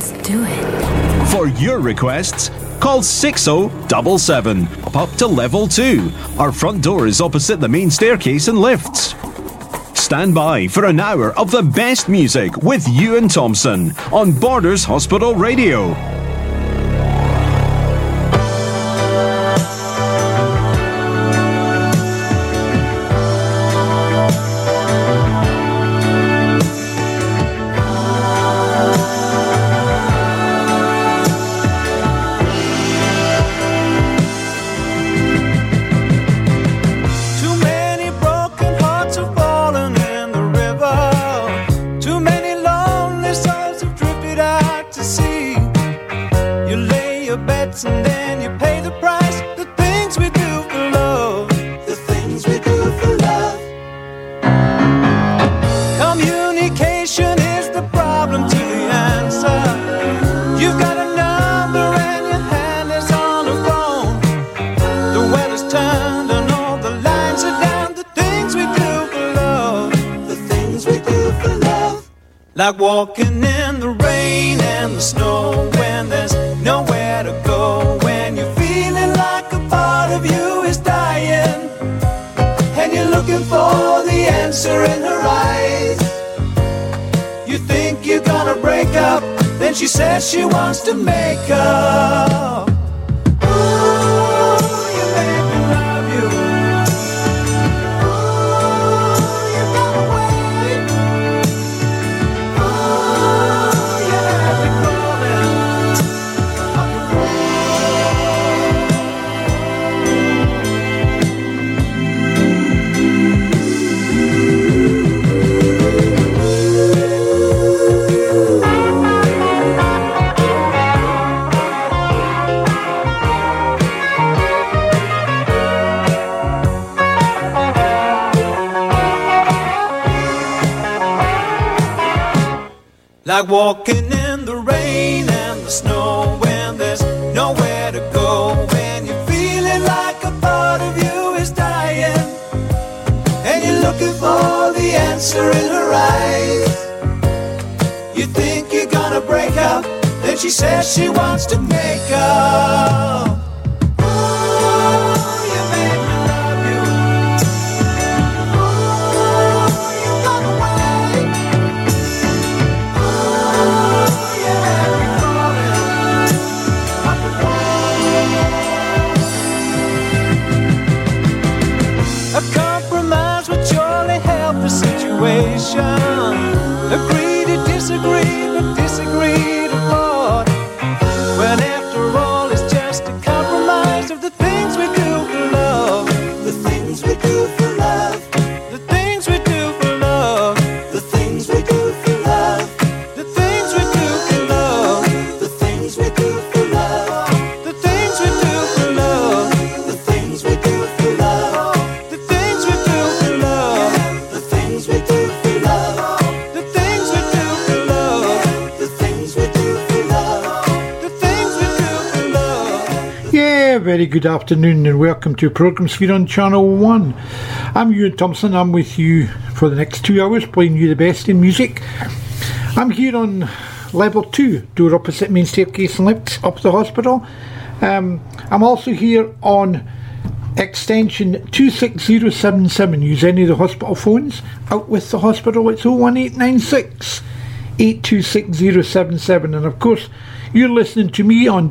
Just do it. For your requests, call 6077. Up to level 2. Our front door is opposite the main staircase and lifts. Stand by for an hour of the best music with Ewan Thompson on Borders Hospital Radio. And then you pay the price. The things we do for love. The things we do for love. Communication is the problem to the answer. You've got a number and your hand is on the phone. The weather's turned and all the lines are down. The things we do for love. The things we do for love. Like walking in the rain and the snow when there's nowhere to go, when you're feeling like a part of you is dying and you're looking for the answer in her eyes. You think you're gonna break up, then she says she wants to make up. Ooh, you make me love you. Ooh, you got away. Ooh, you have me calling. Like walking in the rain and the snow when there's nowhere to go, when you're feeling like a part of you is dying and you're looking for the answer in her eyes. You think you're gonna break up, then she says she wants to make up. Agree to disagree, but disagree to part. When after all it's just a compromise of the things we do for love. The things we do for love. The things we do for love. The things we do for love. The things we do for love. The things we do for love. The things we do for love. The things we do for love. The things we do for love. The things we do for love. Very good afternoon and welcome to Programme Sphere on Channel 1. I'm Ewan Thompson. I'm with you for the next 2 hours playing you the best in music. I'm here on level 2, door opposite main staircase and lifts up the hospital. I'm also here on extension 26077. Use any of the hospital phones. Out with the hospital, it's 01896 826077, and of course you're listening to me on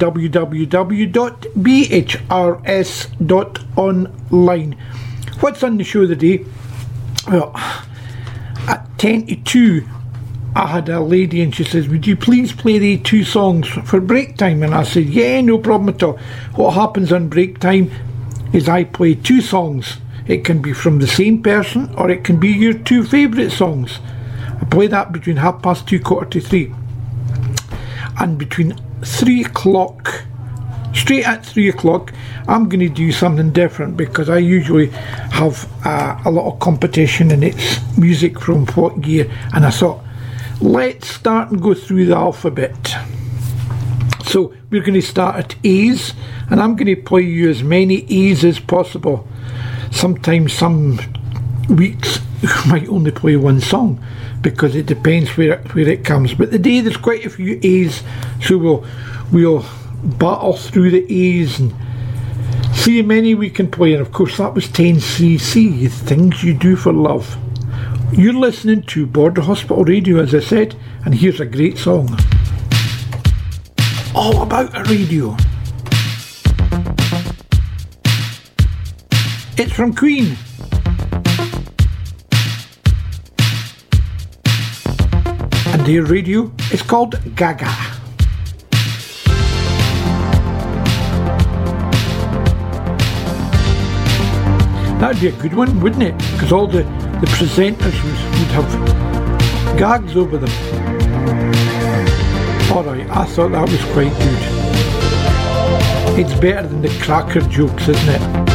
www.bhrs.online. What's on the show today? Well, at 10 to 2 I had a lady and she says, would you please play the 2 songs for break time? And I said, yeah, no problem at all. What happens on break time is I play 2 songs. It can be from the same person or it can be your 2 favourite songs. I play that between 2:30, 2:45. And between 3 o'clock, straight at 3 o'clock, I'm going to do something different because I usually have a lot of competition and it's music from what year, and I thought, let's start and go through the alphabet. So we're going to start at A's, and I'm going to play you as many A's as possible. Sometimes some weeks might only play one song because it depends where it comes. But today there's quite a few A's, so we'll battle through the A's and see how many we can play. And of course that was 10cc, Things You Do for Love. You're listening to Border Hospital Radio, as I said, and here's a great song all about a radio. It's from Queen. And their radio is called Gaga. That'd be a good one, wouldn't it? Because all the presenters would have gags over them. Alright, I thought that was quite good. It's better than the cracker jokes, isn't it?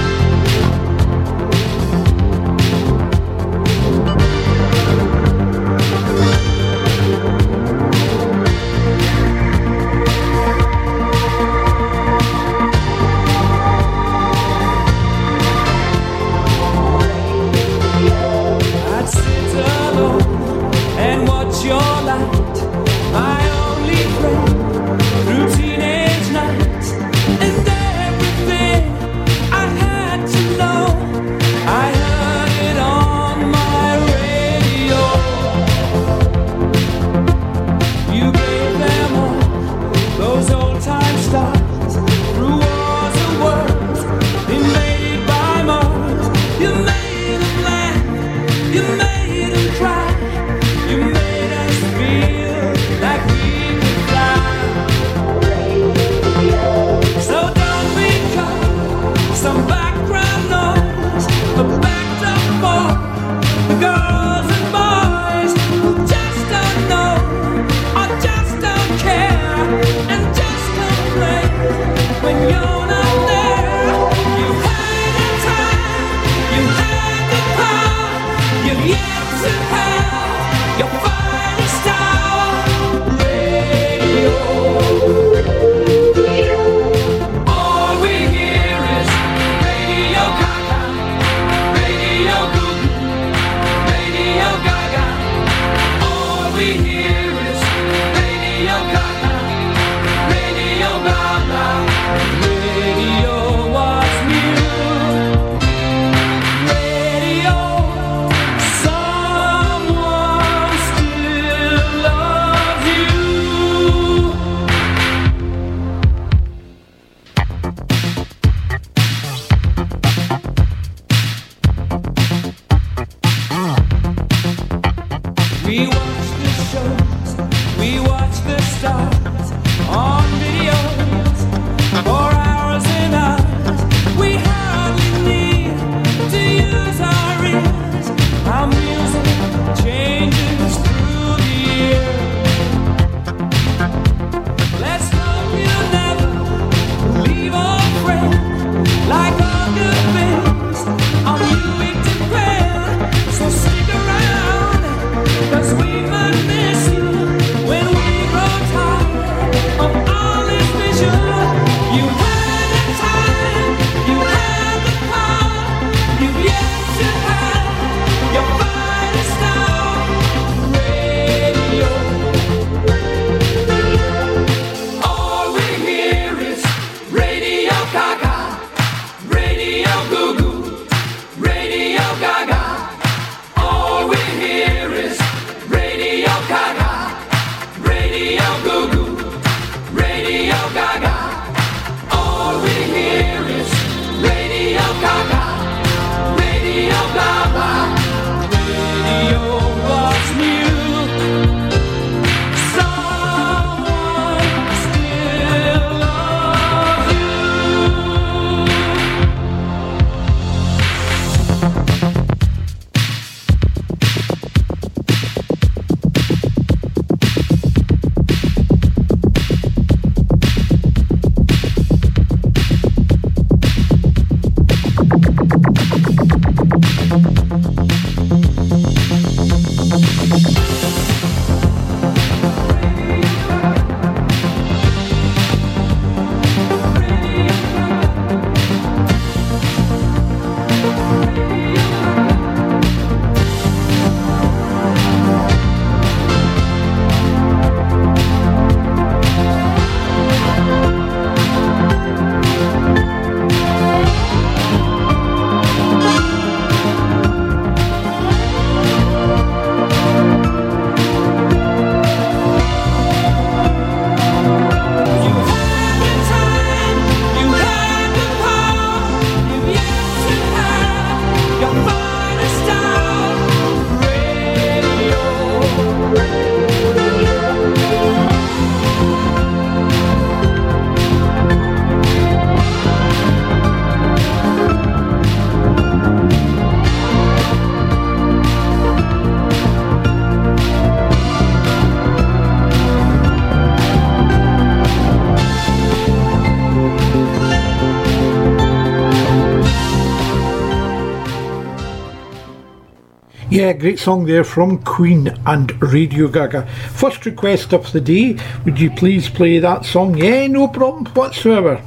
Yeah, great song there from Queen and Radio Gaga. First request of the day, would you please play that song? Yeah, no problem whatsoever.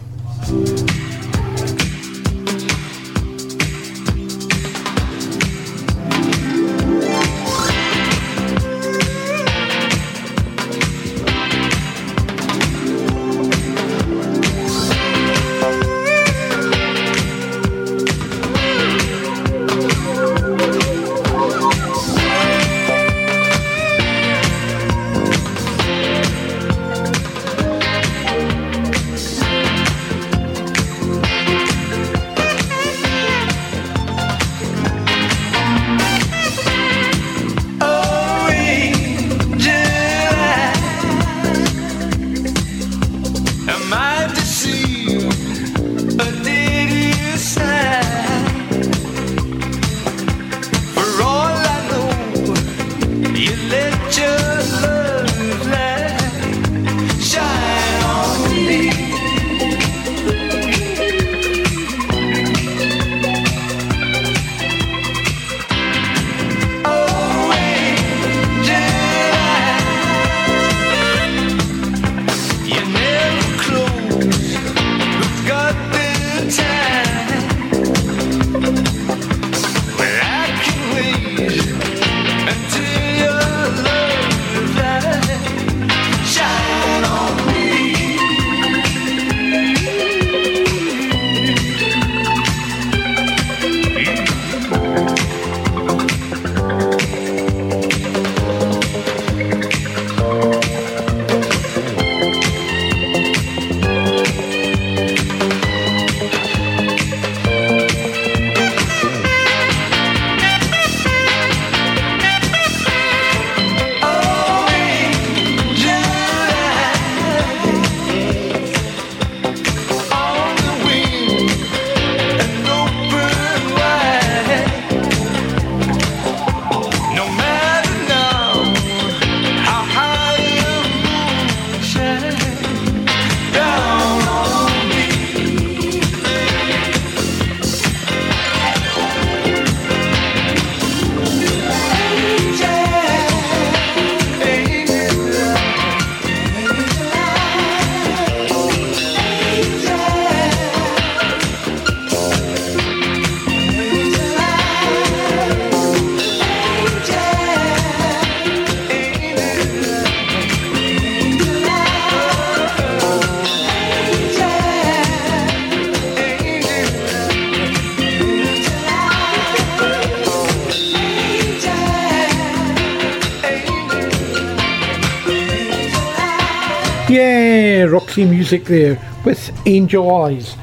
Yeah, Roxy Music there with Angel Eyes.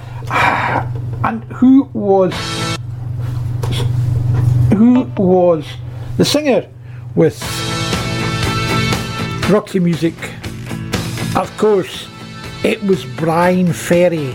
And who was the singer with Roxy Music? Of course, it was Bryan Ferry.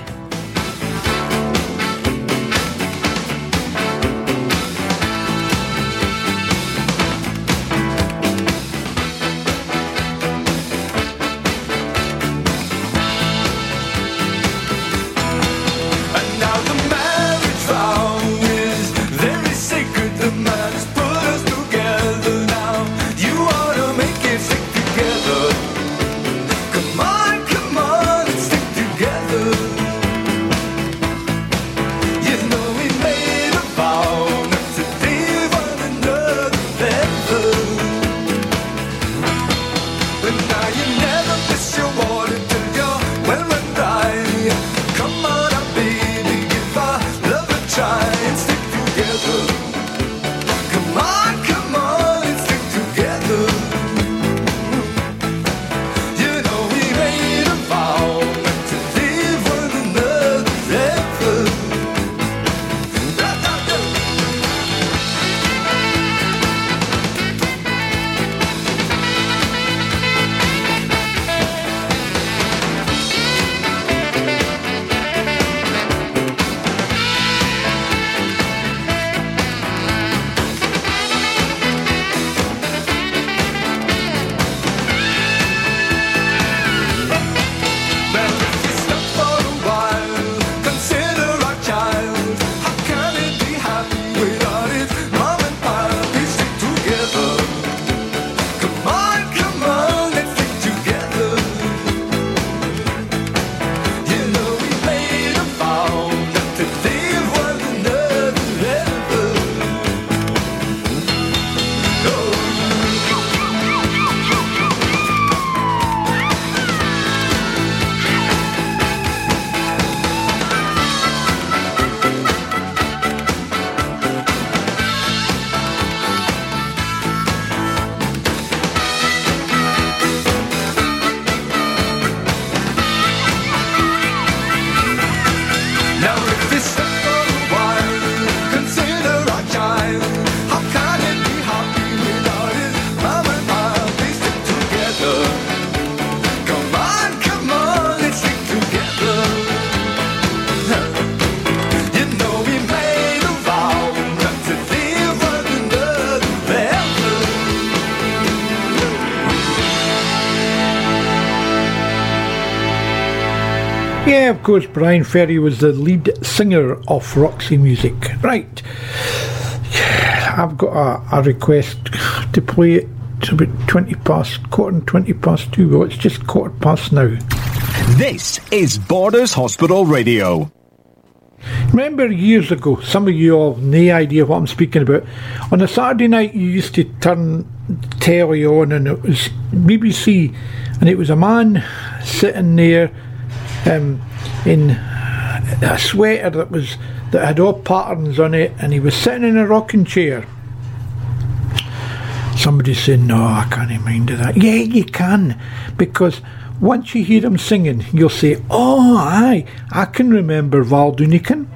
Come on, let's stick together. Yeah, of course, Brian Ferry was the lead singer of Roxy Music. Right. I've got a request to play it. It's about 20 past 2. Well, it's just 15 now. This is Borders Hospital Radio. Remember years ago, some of you have no idea what I'm speaking about. On a Saturday night, you used to turn telly on, and it was BBC, and it was a man sitting there in a sweater that had all patterns on it, and he was sitting in a rocking chair. Somebody said, "No, I can't mind of that." Yeah, you can, because once you hear him singing, you'll say, "Oh, aye, I can remember Val Doonican."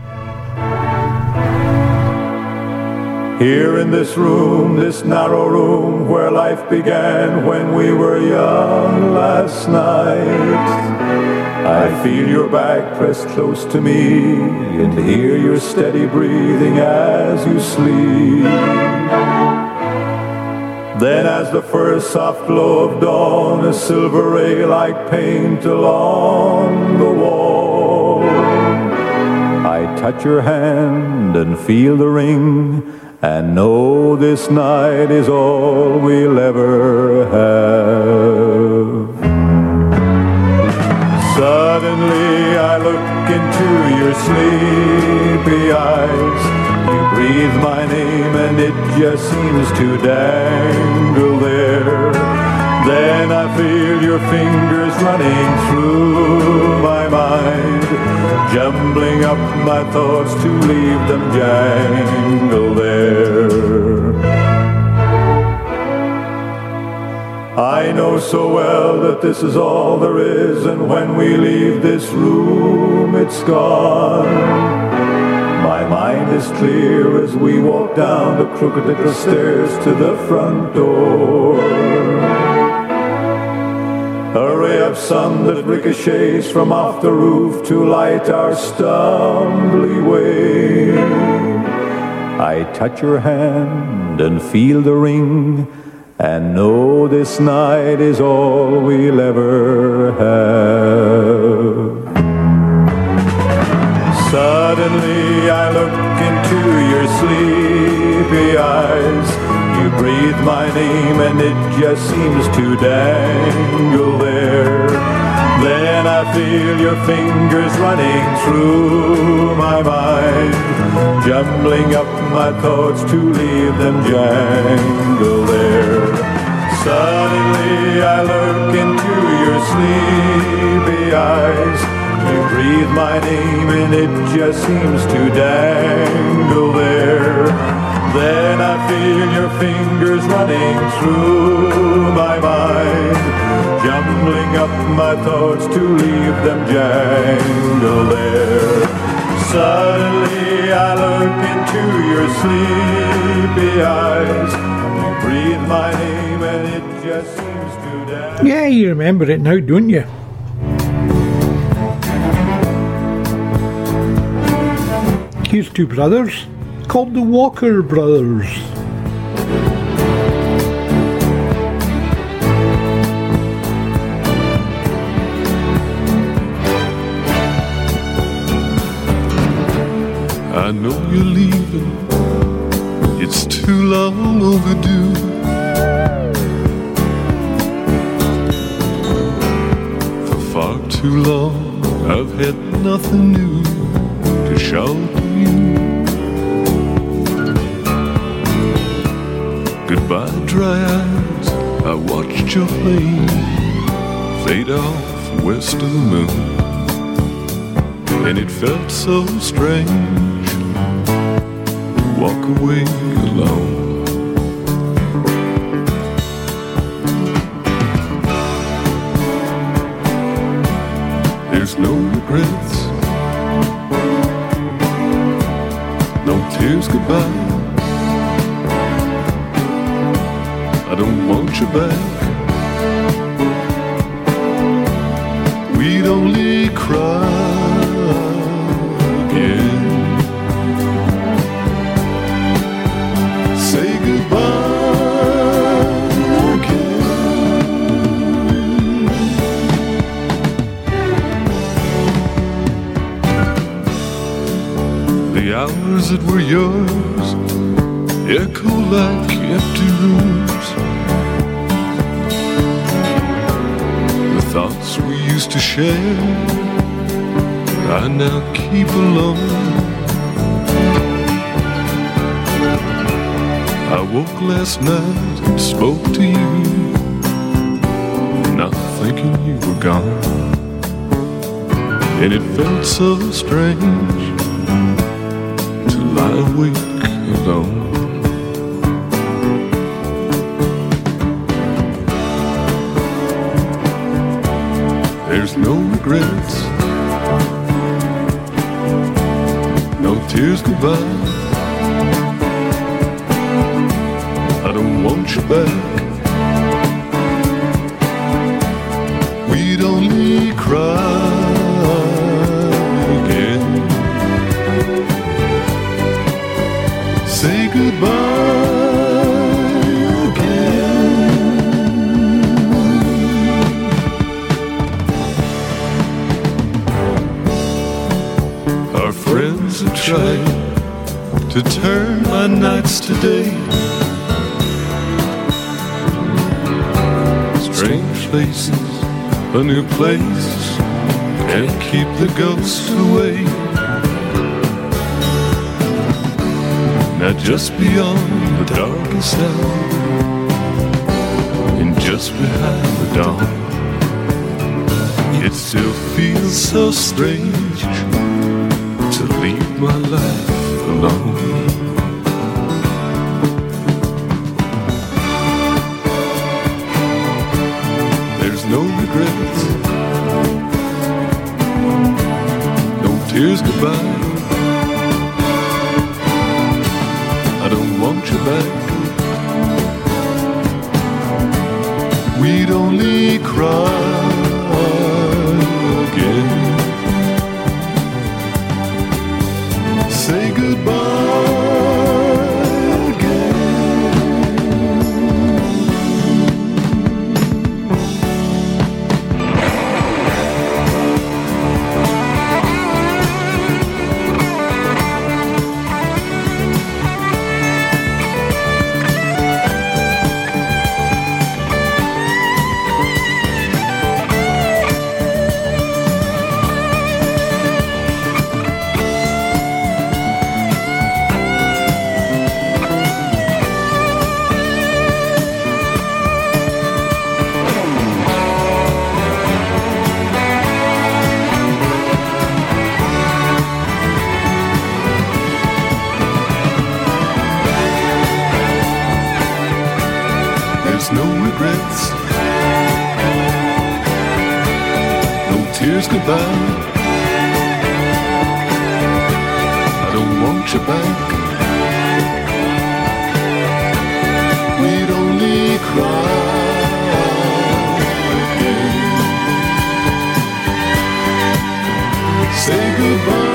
Here in this room, this narrow room where life began when we were young last night, I feel your back pressed close to me and hear your steady breathing as you sleep. Then as the first soft glow of dawn, a silver ray like paint along the wall, I touch your hand and feel the ring and know this night is all we'll ever have. Suddenly I look into your sleepy eyes. You breathe my name and it just seems to dangle there. Then I feel your fingers running through my mind, jumbling up my thoughts to leave them jangle there. I know so well that this is all there is, and when we leave this room, it's gone. My mind is clear as we walk down the crooked little stairs to the front door. A ray of sun that ricochets from off the roof to light our stumbly way. I touch your hand and feel the ring and know this night is all we'll ever have. Suddenly I look into your sleepy eyes. You breathe my name and it just seems to dangle there. Then I feel your fingers running through my mind, jumbling up my thoughts to leave them jangle there. Suddenly I look into your sleepy eyes. You breathe my name and it just seems to dangle there. Then I feel your fingers running through my mind, jumbling up my thoughts to leave them jangle there. Suddenly I look into your sleepy eyes. You breathe my name and it just seems to dangle. Yeah, you remember it now, don't you? Here's two brothers called the Walker Brothers. I know you're leaving, it's too long overdue. For far too long I've had nothing new to show to you. Goodbye dry eyes, I watched your plane fade off west of the moon, and it felt so strange to walk away alone. There's no regrets, no tears goodbye. I don't want you back. We'd only cry again. Say goodbye again. flowers that were yours echo like empty rooms. The thoughts we used to share I now keep alone. I woke last night and spoke to you, not thinking you were gone. And it felt so strange to lie awake alone. There's no regrets, no tears goodbye. I don't want you back. We'd only cry again. Say goodbye again. Our friends have tried to turn my nights to day. Strange places, a new place, can't keep the ghosts away. Now just beyond the darkest hour, and just behind the dawn, it still feels so strange to leave my life alone. No regrets, no tears goodbye. I don't want you back. We'd only cry again. Say goodbye. No regrets, no tears goodbye. I don't want you back. We'd only cry again. Say goodbye.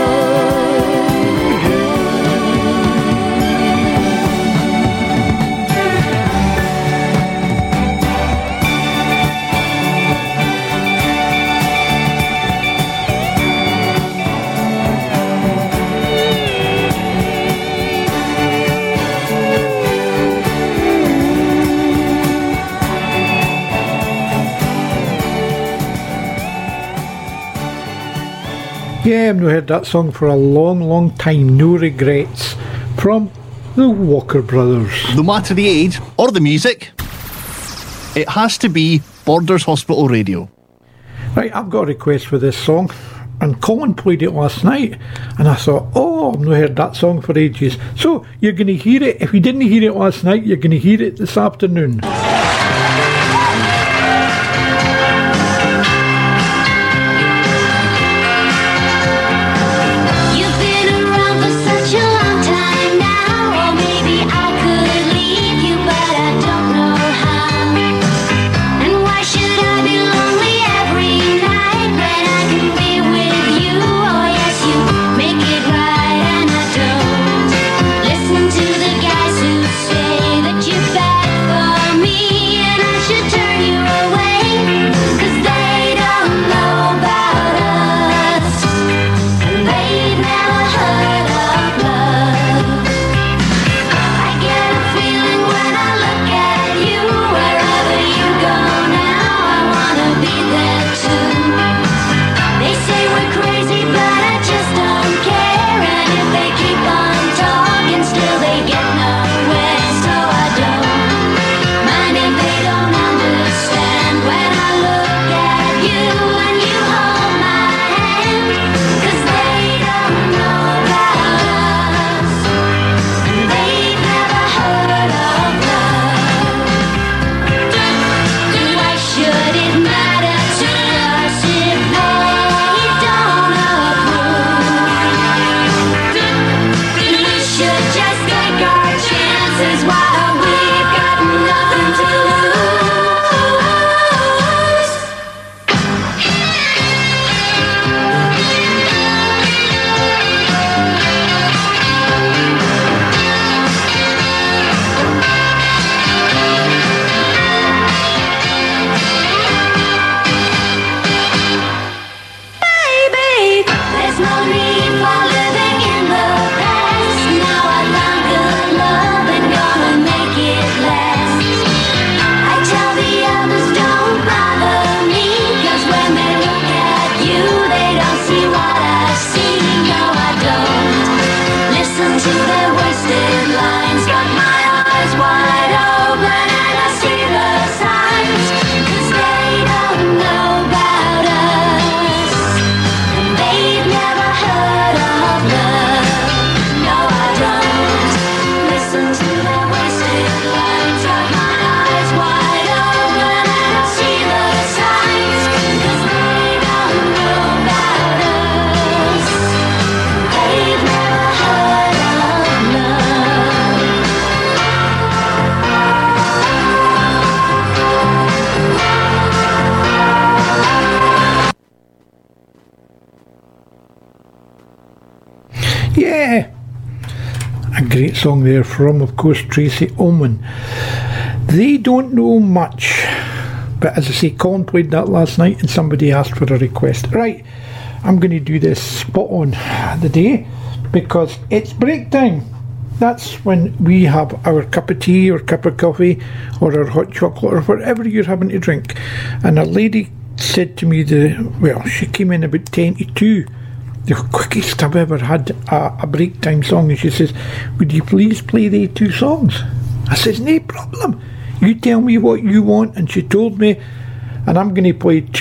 Yeah, I've not heard that song for a long, long time. No Regrets from the Walker Brothers. No matter the age or the music, it has to be Borders Hospital Radio. Right, I've got a request for this song, and Colin played it last night, and I thought, oh, I've not heard that song for ages. So you're going to hear it. If you didn't hear it last night, you're going to hear it this afternoon. Listen to the guys who say that you're bad for me. Yeah, a great song there from, of course, Tracy Ullman. They don't know much, but as I say, Colin played that last night and somebody asked for a request. Right, I'm going to do this spot on the day because it's break time. That's when we have our cup of tea or cup of coffee or our hot chocolate or whatever you're having to drink. And a lady said to me, she came in about 10 to 2, the quickest I've ever had a break time song, and she says, would you please play the 2 songs? I says, no problem. You tell me what you want. And she told me, and I'm going to play 2